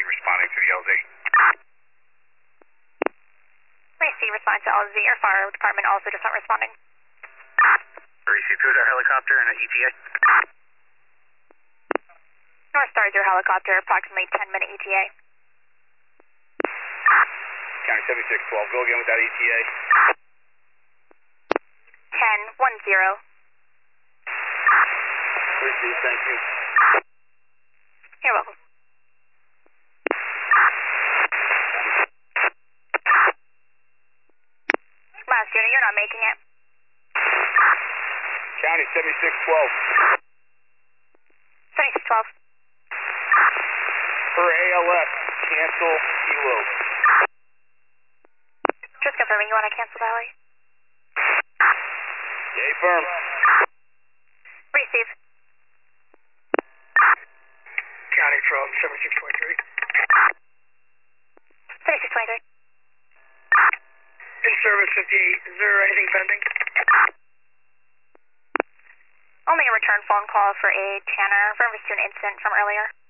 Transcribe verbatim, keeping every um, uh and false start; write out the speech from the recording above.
responding to the L Z. Receive, respond to L Z. Our fire department also just not responding. Receive two is our helicopter and an E T A. North Star is your helicopter, approximately ten minute E T A. County seventy-six twelve, go again with that E T A. ten one zero. Receive, thank you. You're welcome. Last unit, you're not making it. County seventy-six twelve. seventy-six twelve. For A L S, cancel kilo. Just confirming you want to cancel Valley. Yay, firm. Receive. County from seventy-six twenty-three. seventy-six twenty-three. In service fifty-eight, is there anything pending? Only a return phone call for a Tanner, reference to an incident from earlier.